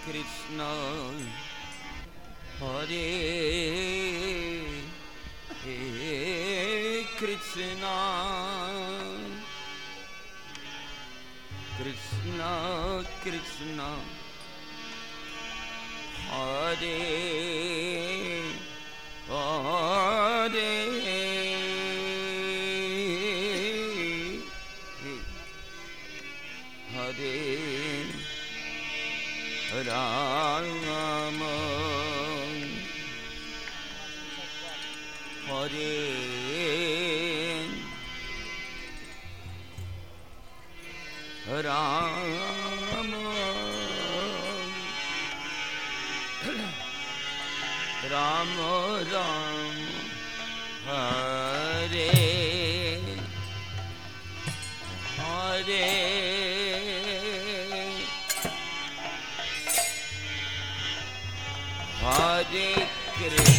Krishna Hare Krishna Krishna Krishna Hare Hare Hare Rama Hare Rama Rama Rama Hare Hare Hare Krishna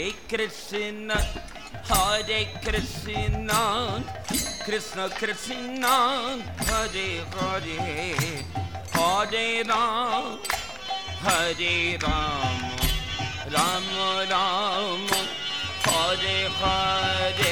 Krishna, Hare Krishna, Krishna Krishna, Hare Hare, Hare Ram, Hare Ram, Ram Ram, Hare Hare.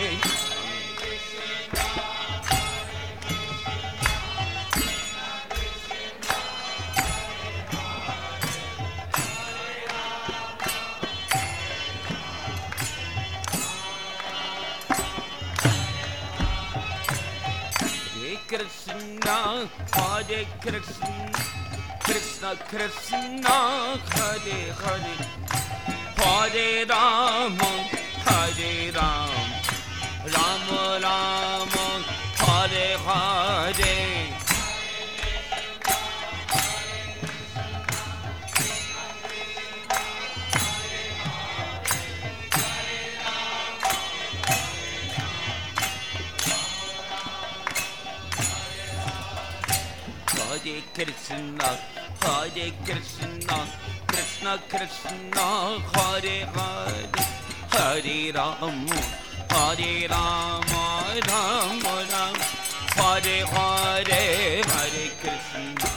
Krishna, Hare Krishna, Krishna Krishna, Hare Hare, Hare Ram, Hare Ram, Ram Ram, Hare Hare. Hare Krishna, Hare Krishna, Krishna Krishna, Hare Hare, Hare Ram, Hare Ram, Ram Ram, Hare Hare, Hare Krishna.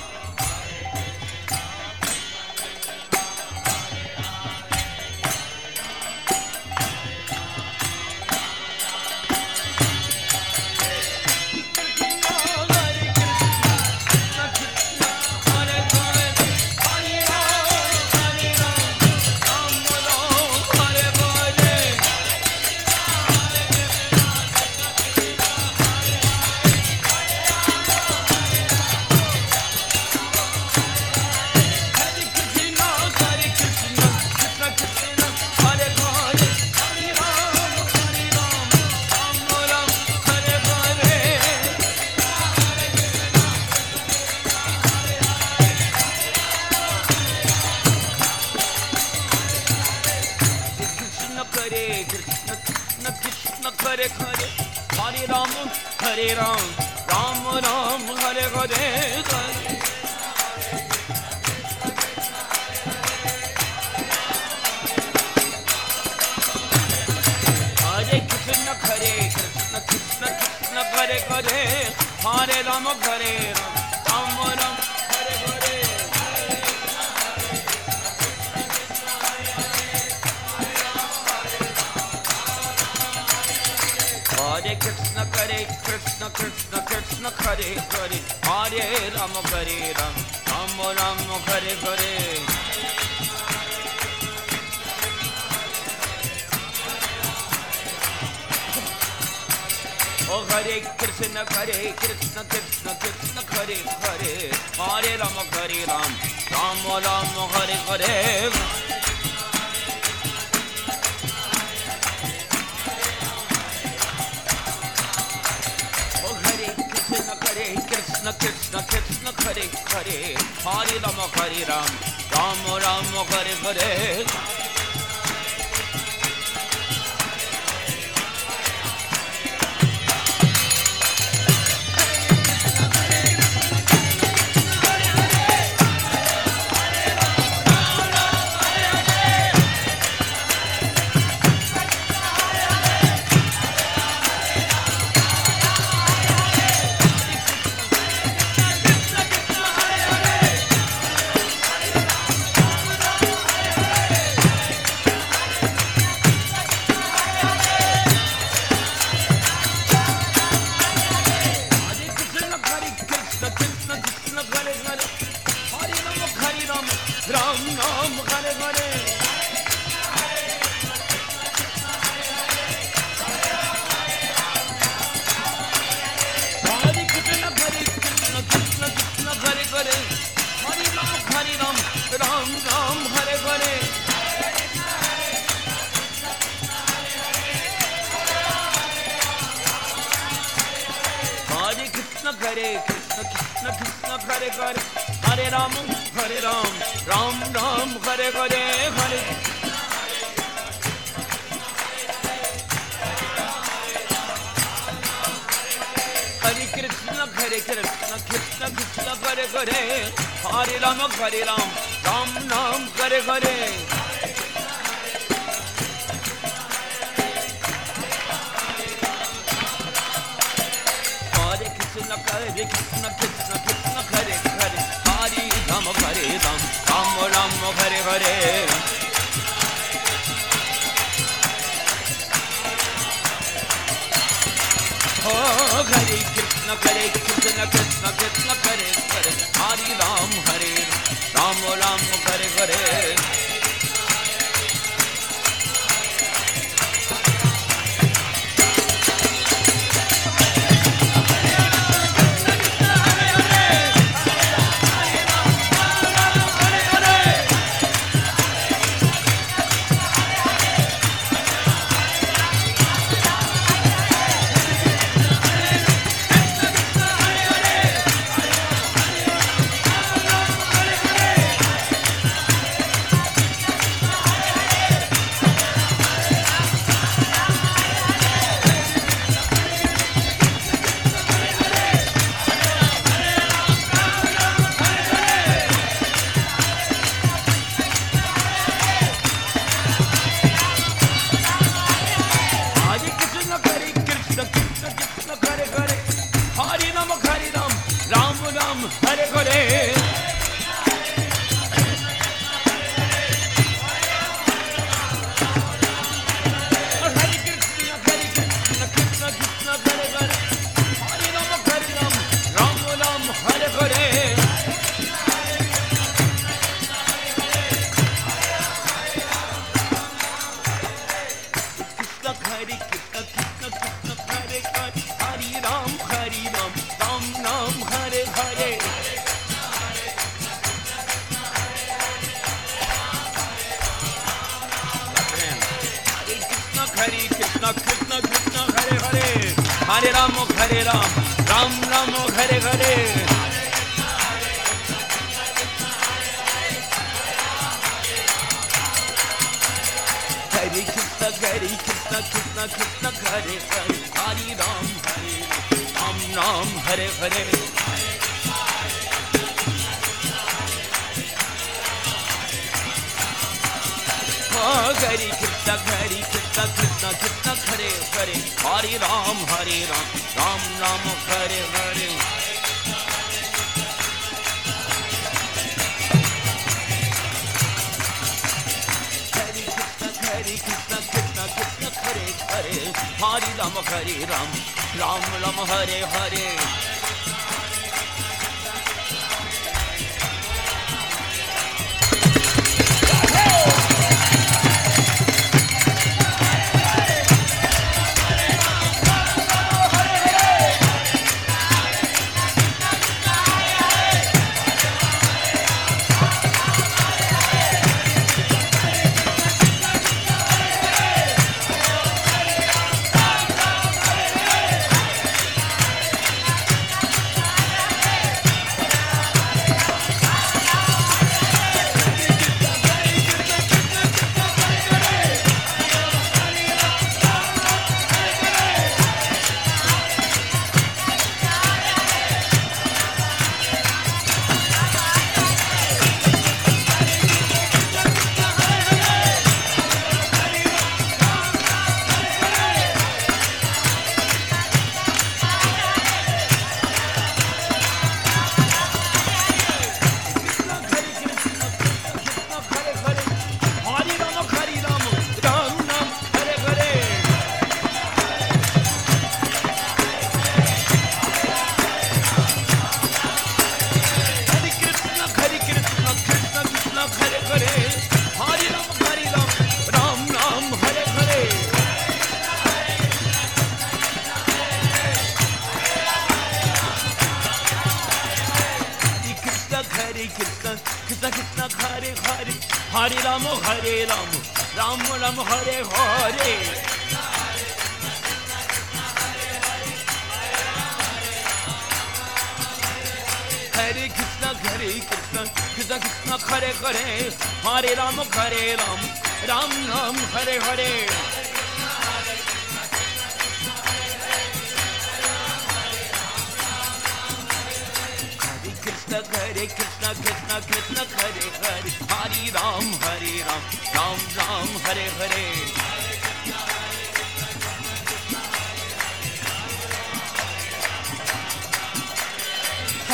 Hare Ram, Ram Ram, Hare Hare, Hare Krishna, Hare Krishna, Krishna Krishna, Hare Hare, Hare Ram, Hare Ram, Ram Ram, Hare Hare. Hare Krishna, Hare Krishna, Krishna Krishna, Hare Hare, Hare Ram, Hare Ram, Ram Ram, Hare Hare. Oh Hare Krishna, Hare Krishna, Krishna Krishna, Hare Hare, Hare Ram, Hare Ram, Ram Ram, Hare Hare. Krishna Krishna Krishna Hare Hare, Hare Ram, Hare Ram, Ram Ram, Hare Hare. Hare Krishna, Krishna Krishna, Hare Hare, Hare Ram, Hare Ram, Ram Ram, Hare Hare, Hare. Hare Krishna, Hare Krishna, Krishna Krishna, Hare Hare, Hare Ram, Hare Ram, Ram Ram, Hare Hare. Hare Krishna Krishna Krishna Hare Hare Hare Rama Rama Rama Hare Hare Oh Hare Krishna Krishna Krishna Hare Hare Hare Rama Rama Hare Hare Hare Ram, Ram Ram, Hare Hare. Hare Krishna, Krishna Krishna, Hare Hare. Hare Ram, Ram Ram, Hare Hare. Hare Krishna, Krishna Krishna, Hare Hare. Hare Ram, Ram Ram, Hare Hare. Hare Krishna, Krishna Krishna, Hare Hare. Hare Ram, Ram Ram, Hare Hare. Hare Ram, Ram Ram, Hare Hare. Hare Krishna, Krishna Krishna, Hare Hare. Hare Ram, Ram Ram, Hare Hare. Krishna, Krishna Krishna, Hare Hare. Hare Ram, Ram Ram, Hare Hare.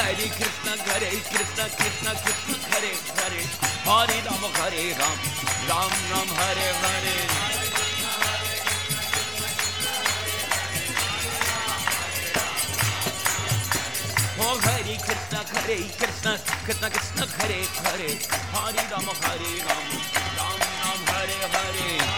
Hare Krishna Krishna Krishna Hare Hare, Hare Ram, Ram Ram Hare Hare. Oh Hare Krishna Krishna Krishna Hare Hare, Hare Ram, Ram Ram Hare Hare.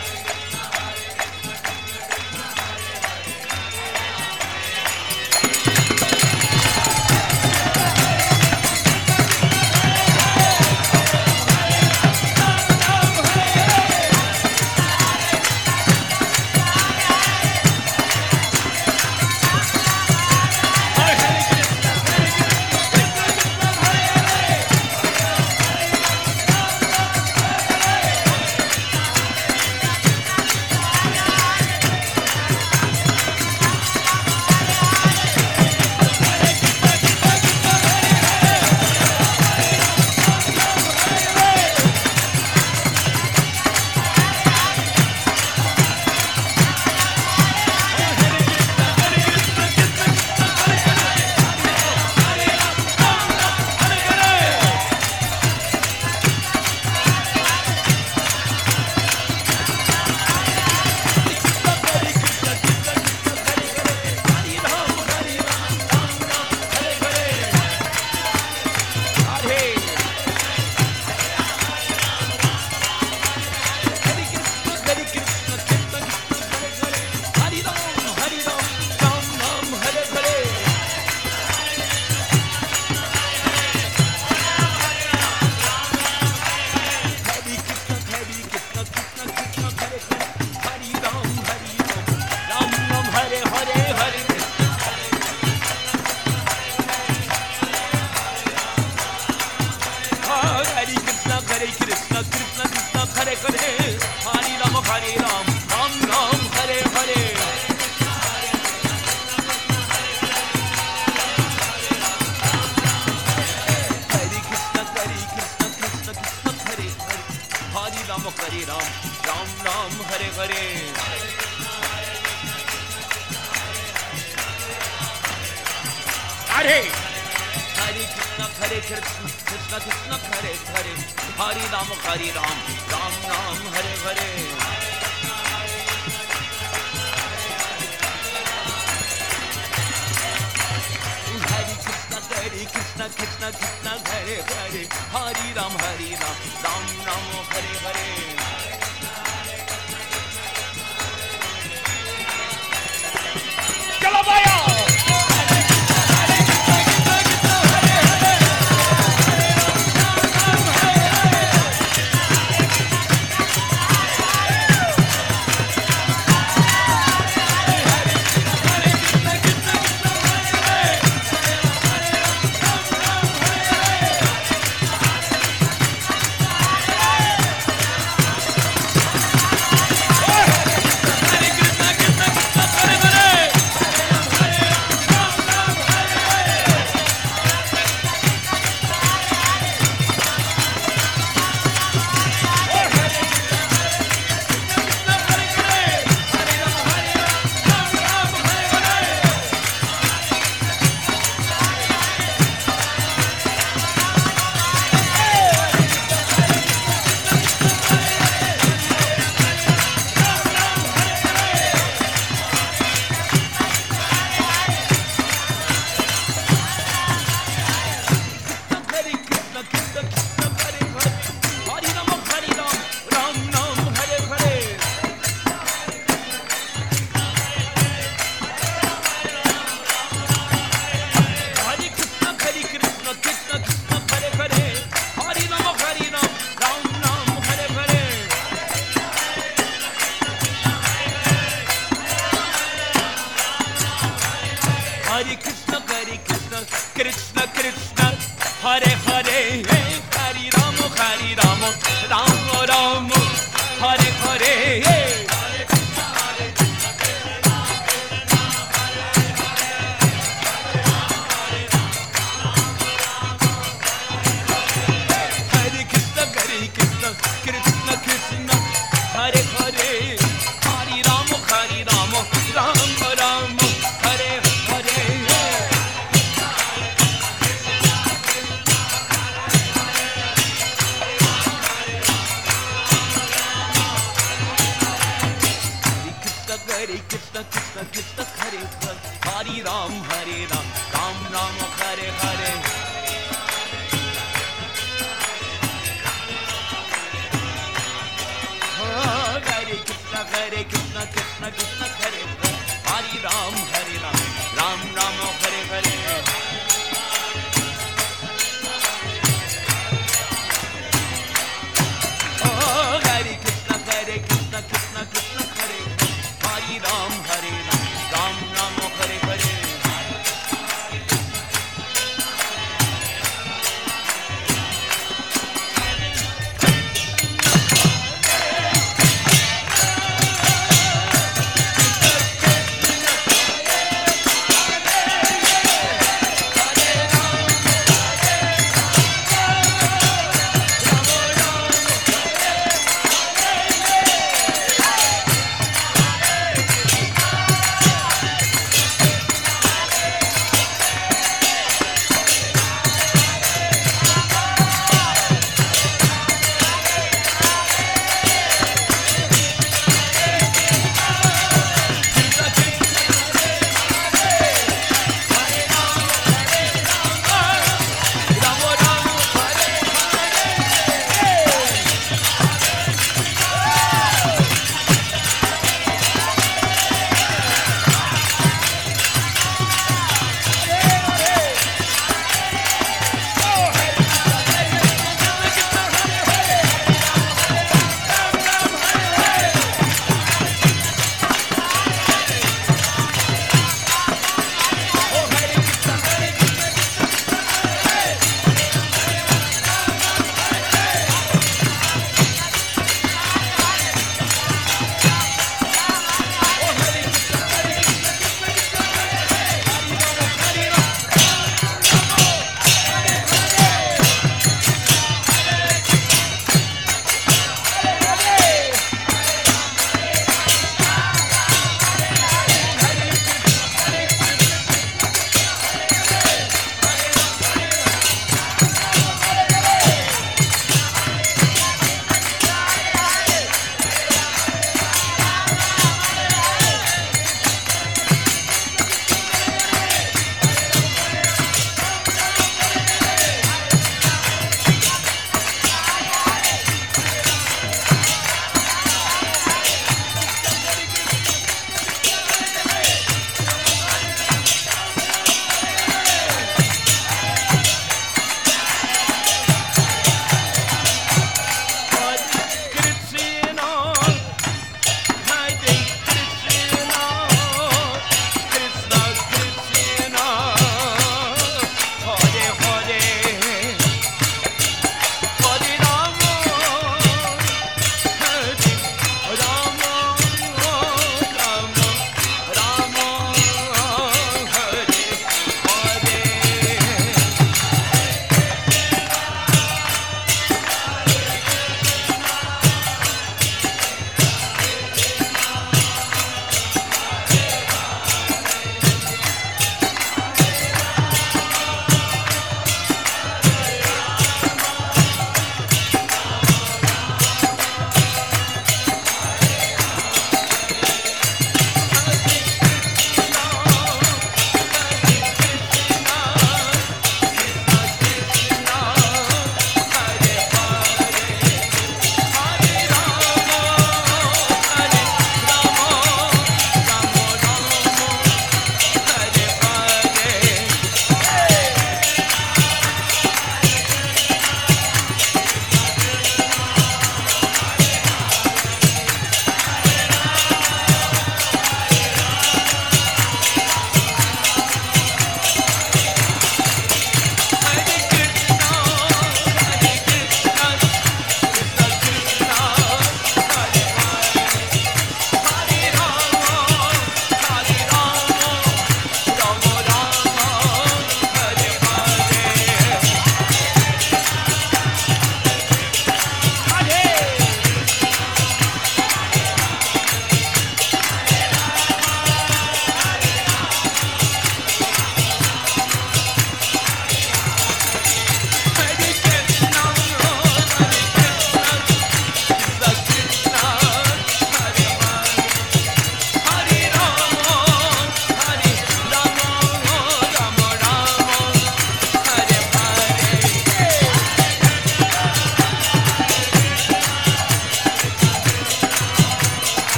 Ram Ram Hare Hare. Hare Krishna Krishna Krishna Hare Hare, Hare Ram Ram Ram Hare Hare. Hare Krishna Krishna Krishna Hare Hare, Ram Ram Ram Hare Hare.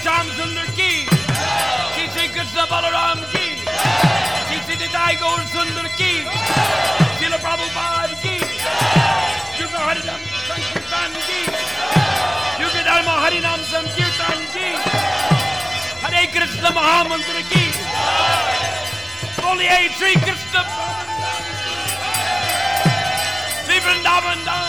Shyam सुंदर की, श्री कृष्ण बलराम की, श्री निताई गौर सुंदर की, श्रील प्रभुपाद की, युग हरिनाम संकीर्तन की, युग धर्म हरिनाम संकीर्तन की, हरे कृष्ण महामंत्र की, बोलिए श्री कृष्ण, श्री वृंदावन